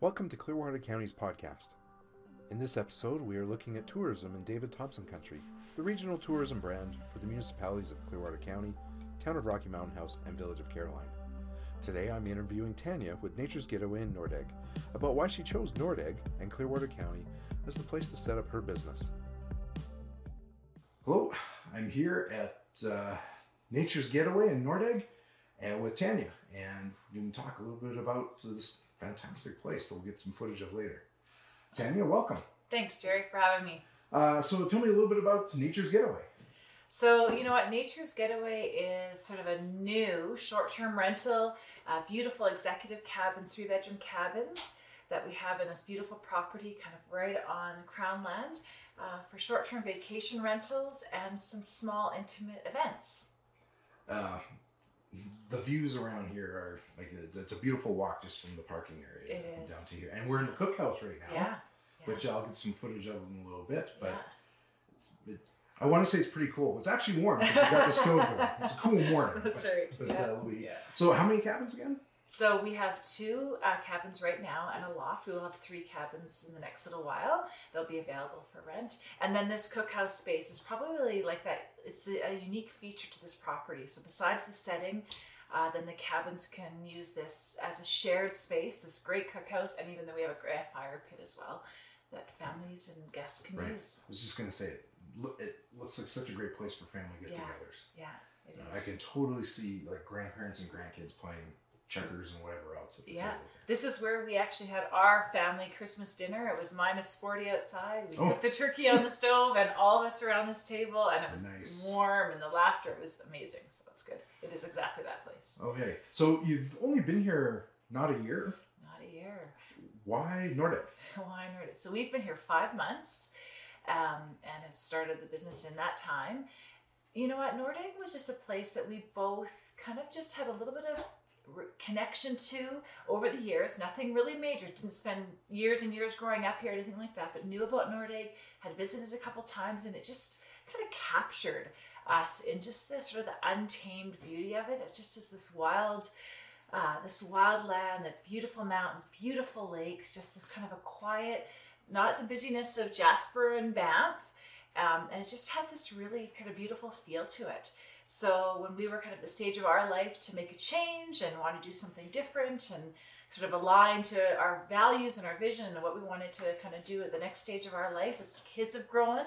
Welcome to Clearwater County's podcast. In this episode, we are looking at tourism in David Thompson Country, the regional tourism brand for the municipalities of Clearwater County, Town of Rocky Mountain House, and Village of Caroline. Today, I'm interviewing Tanya with Nature's Getaway in Nordegg about why she chose Nordegg and Clearwater County as the place to set up her business. Hello, I'm here at Nature's Getaway in Nordegg and with Tanya, and we can talk a little bit about this fantastic place that we'll get some footage of later. Tanya, welcome. Thanks, Jerry, for having me. So tell me a little bit about Nature's Getaway. So, you know what, Nature's Getaway is sort of a new short-term rental, beautiful executive cabins, 3-bedroom cabins that we have in this beautiful property kind of right on Crown Land for short-term vacation rentals and some small intimate events. The views around here are like it's a beautiful walk just from the parking area down to here, and we're in the cookhouse right now, which I'll get some footage of in a little bit. But I want to say it's pretty cool. It's actually warm because we got the stove going. It's a cool morning. That's right. So how many cabins again? So we have 2 cabins right now and a loft. We will have 3 cabins in the next little while. They'll be available for rent. And then this cookhouse space is probably like that. It's a unique feature to this property. So besides the setting, then the cabins can use this as a shared space, this great cookhouse, and even though we have a fire pit as well that families and guests can use. I was just going to say, it looks like such a great place for family get-togethers. Yeah, it is. I can totally see like grandparents and grandkids playing checkers and whatever else at the table. This is where we actually had our family Christmas dinner. It was -40 outside. We cooked the turkey on the stove and all of us around this table, and it was warm, and the laughter was amazing. So that's good. It is exactly that place. Okay. So you've only been here not a year? Not a year. Why Nordegg? Why Nordegg? So we've been here 5 months and have started the business in that time. You know what? Nordegg was just a place that we both kind of just had a little bit of connection to over the years. Nothing really major. Didn't spend years and years growing up here or anything like that, but knew about Nordegg, had visited a couple times, and it just kind of captured us in just this sort of the untamed beauty of it. It just is this wild land, the beautiful mountains, beautiful lakes, just this kind of a quiet, not the busyness of Jasper and Banff, and it just had this really kind of beautiful feel to it. So when we were kind of at the stage of our life to make a change and want to do something different and sort of align to our values and our vision and what we wanted to kind of do at the next stage of our life as kids have grown,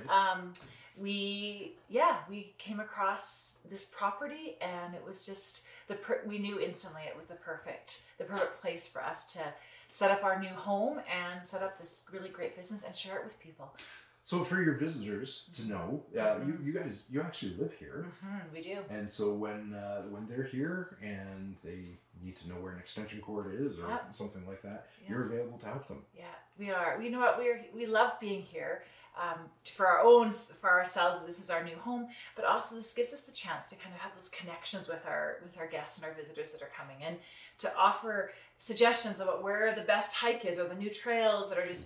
we came across this property, and it was just we knew instantly it was the perfect place for us to set up our new home and set up this really great business and share it with people. So for your visitors to know, you actually live here. We do. And so when they're here and they need to know where an extension cord is or something like that, you're available to help them. Yeah, we are. You know what? We love being here for ourselves. This is our new home, but also this gives us the chance to kind of have those connections with our guests and our visitors that are coming in, to offer suggestions about where the best hike is or the new trails that are just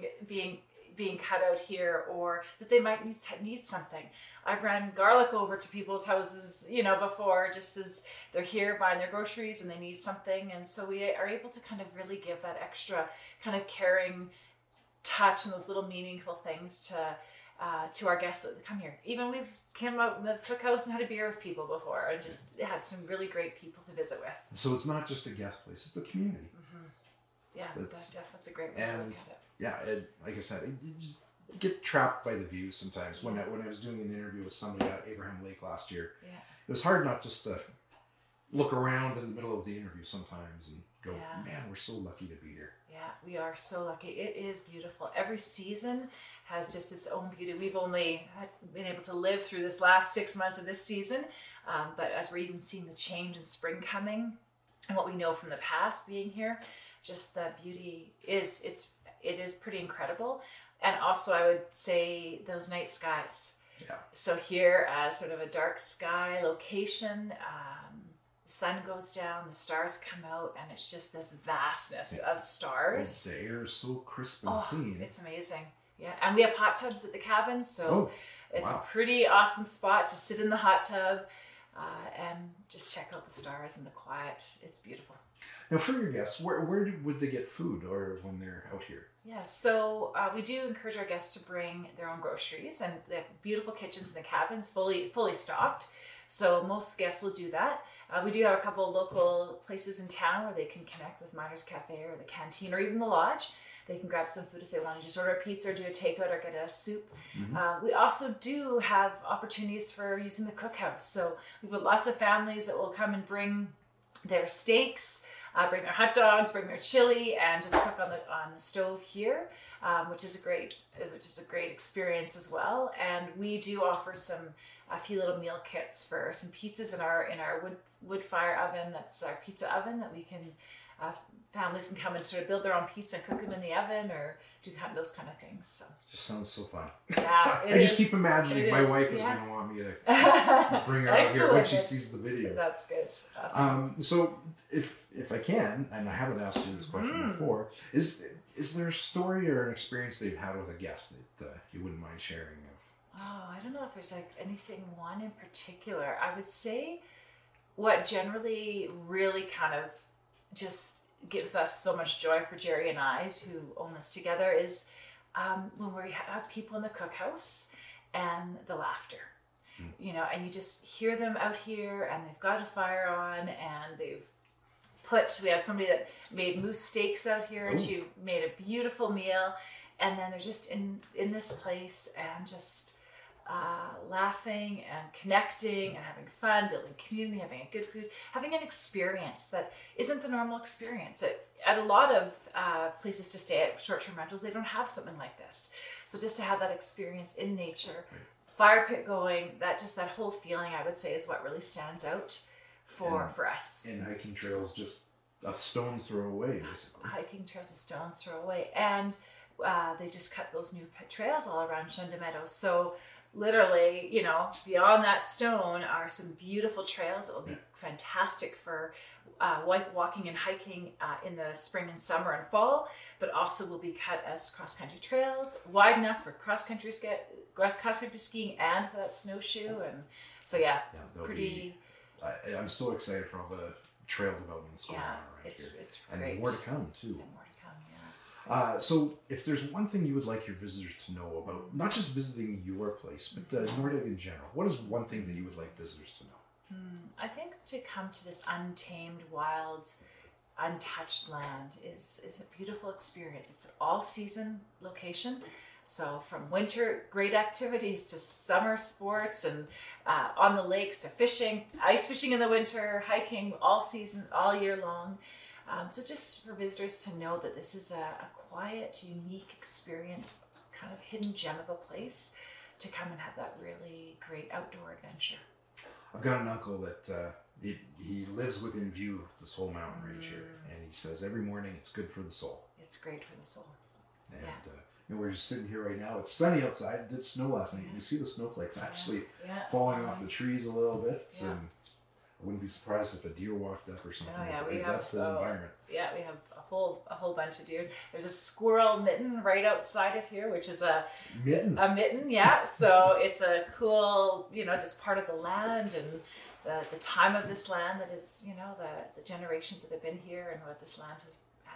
being cut out here, or that they might need something. I've ran garlic over to people's houses, before, just as they're here buying their groceries and they need something. And so we are able to kind of really give that extra kind of caring touch and those little meaningful things to our guests that come here. Even we've came out in the cookhouse and had a beer with people before, and just had some really great people to visit with. So it's not just a guest place, it's the community. Yeah, that's a great way to look at it. Yeah, like I said, you just get trapped by the views sometimes. When I was doing an interview with somebody at Abraham Lake last year, it was hard not just to look around in the middle of the interview sometimes and go, man, we're so lucky to be here. Yeah, we are so lucky. It is beautiful. Every season has just its own beauty. We've only been able to live through this last 6 months of this season, but as we're even seeing the change in spring coming and what we know from the past being here, just the beauty it is pretty incredible. And also I would say those night skies. Yeah. So here, sort of a dark sky location, the sun goes down, the stars come out, and it's just this vastness of stars. The air is so crisp and clean. It's amazing. Yeah, and we have hot tubs at the cabin, so it's a pretty awesome spot to sit in the hot tub and just check out the stars and the quiet. It's beautiful. Now, for your guests, where would they get food or when they're out here? Yeah, so we do encourage our guests to bring their own groceries, and they have beautiful kitchens in the cabins, fully stocked. So most guests will do that. We do have a couple of local places in town where they can connect with Miners Cafe or the Canteen or even the Lodge. They can grab some food if they want to just order a pizza or do a takeout or get a soup. We also do have opportunities for using the cookhouse. So we've got lots of families that will come and bring their steaks, bring their hot dogs, bring their chili, and just cook on the stove here, which is a great experience as well. And we do offer a few little meal kits for some pizzas in our wood fire oven. That's our pizza oven that we can. Families can come and sort of build their own pizza and cook them in the oven or do those kind of things. So it just sounds so fun. Yeah, I just keep imagining my wife is going to want me to bring her out here when she sees the video. That's good. Awesome. So if I can, and I haven't asked you this question before, is there a story or an experience that you've had with a guest that you wouldn't mind sharing? I don't know if there's anything one in particular. I would say what generally really kind of just gives us so much joy for Jerry and I who own this together is when we have people in the cookhouse and the laughter. And you just hear them out here and they've got a fire on and we had somebody that made moose steaks out here and she made a beautiful meal, and then they're just in this place and just laughing and connecting and having fun, building community, having a good food, having an experience that isn't the normal experience. At a lot of places to stay at, short-term rentals, they don't have something like this. So just to have that experience in nature, fire pit going, that whole feeling, I would say, is what really stands out for us. And hiking trails just a stone's throw away, basically. Hiking trails a stone's throw away. And they just cut those new trails all around Shunda Meadows. So literally, beyond that stone are some beautiful trails that will be fantastic for walking and hiking in the spring and summer and fall, but also will be cut as cross-country trails, wide enough for cross-country skiing and for that snowshoe. And so, pretty... I'm so excited for all the trail developments going on right here. It's great. And more to come, too. And more to come, yeah. So if there's one thing you would like your visitors to know about, not just visiting your place, but Nordegg in general, what is one thing that you would like visitors to know? I think to come to this untamed, wild, untouched land is a beautiful experience. It's an all-season location. So from winter, great activities to summer sports and on the lakes to fishing, ice fishing in the winter, hiking all season, all year long. So just for visitors to know that this is a quiet, unique experience, kind of hidden gem of a place to come and have that really great outdoor adventure. I've got an uncle that he lives within view of this whole mountain range here, and he says every morning it's good for the soul. It's great for the soul. And we're just sitting here right now. It's sunny outside. It did snow last night. You see the snowflakes actually falling off the trees a little bit. And I wouldn't be surprised if a deer walked up or something. That's the environment. Yeah, we have a whole bunch of deer. There's a squirrel mitten right outside of here, which is a mitten. Yeah. So it's a cool, just part of the land and the time of this land that is, the generations that have been here and what this land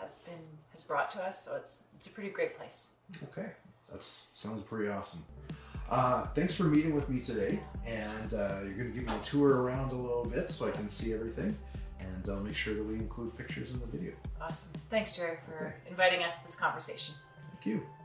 has brought to us. So it's a pretty great place. Okay, that sounds pretty awesome. Thanks for meeting with me today, and you're going to give me a tour around a little bit so I can see everything, and I'll make sure that we include pictures in the video. Awesome. Thanks, Jerry, for inviting us to this conversation. Thank you.